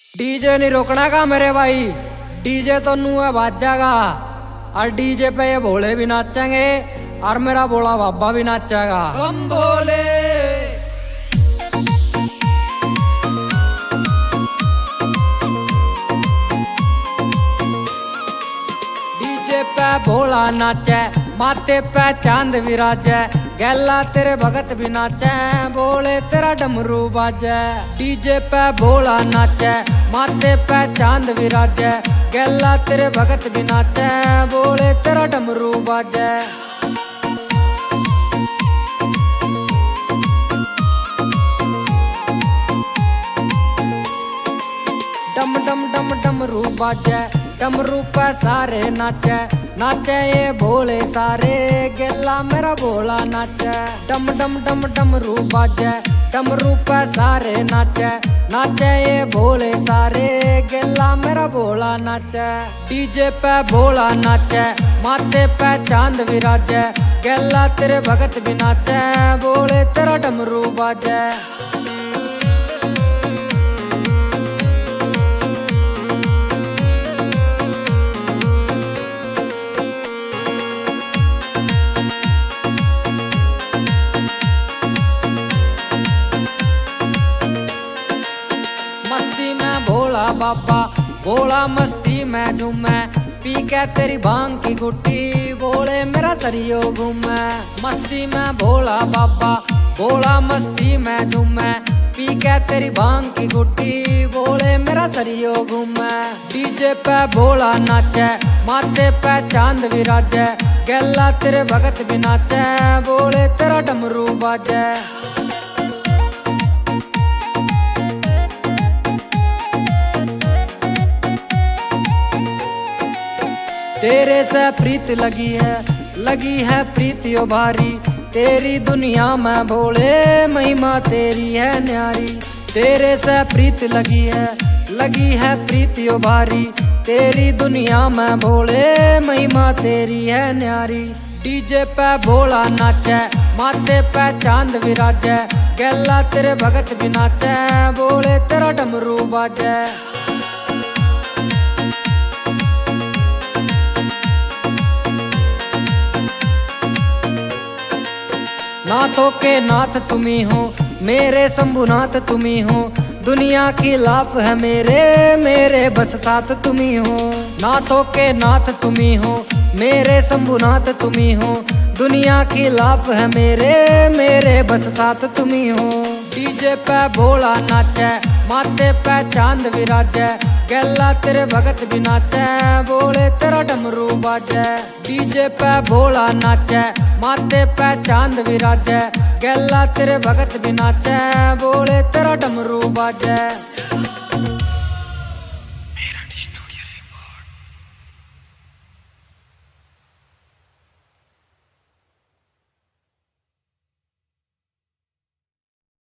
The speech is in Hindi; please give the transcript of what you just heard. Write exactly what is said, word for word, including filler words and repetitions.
डीजे नहीं रोकना का मेरे भाई, डीजे तो नू है बाजेगा। और डीजे पे ये भोले भी नाचेंगे और मेरा भोला बाबा भी नाचेगा। हम भोले डीजे पे भोला नाचे, माथे पे चांद विराजे, गैला तेरे भगत भी नाचे, बोले तेरा डमरू बाजे। डीजे पे भोला नाचे, माथे पे चांद विराजे, गैला तेरे भगत भी नाचे, बोले तेरा डमरू बाजे। डम डम डम डमरू बाजे, डमरू पे सारे नाचे, नाचे ये भोले सारे, गेला मेरा भोला नाचे। डम डम डम डमरू बाजे, डमरू पे सारे नाचे, नाचे ये भोले सारे, गेला मेरा भोला नाचे। डीजे पे भोला नाचे, माथे पे चांद विराजे, गेला तेरे भगत भी नाचे, बोले तेरा डमरू बाजे। मस्ती में भोला बाबा, भोला मस्ती में झूमे, पी के तेरी भांग की गुट्टी, भोले मेरा सरियो घूमे। मस्ती में भोला बाबा, भोला मस्ती में झूमे, पी के तेरी भांग की गुट्टी, भोले मेरा सरियो घूमे। डीजे पे भोला नाचे, माथे पे चांद विराजे, गैला तेरे भगत भी नाचे, बोले तेरा डमरू बाजे। तेरे से प्रीत लगी है, लगी है प्रीत यो भारी, तेरी दुनिया में भोले महिमा तेरी है न्यारी। तेरे से प्रीत लगी है, लगी है प्रीत यो भारी, तेरी दुनिया में भोले महिमा तेरी है न्यारी। डीजे पे भोला नाचे, माथे पे चांद विराजे, गैला तेरे भगत भी नाचे, बोले तेरा डमरू बाजे। नाथों के नाथ तुम्ही हो, मेरे शंभुनाथ तुम्ही हो, दुनिया की लाफ है मेरे, मेरे बस साथ तुम्ही हो। नाथों के नाथ तुम्ही हो, मेरे शंभुनाथ तुम्ही हो, दुनिया की लाफ है मेरे, मेरे बस साथ तुम्ही हो। डीजे पे भोला नाचे, माथे पे चांद विराजे, गैला तेरे भगत भी नाचे, बोले तेरा डमरू बाजे। डीजे पे भोला नाचे, माथे पे चांद विराजे, गैला तेरे भगत भी नाचे, बोले तेरा डमरू बाजे।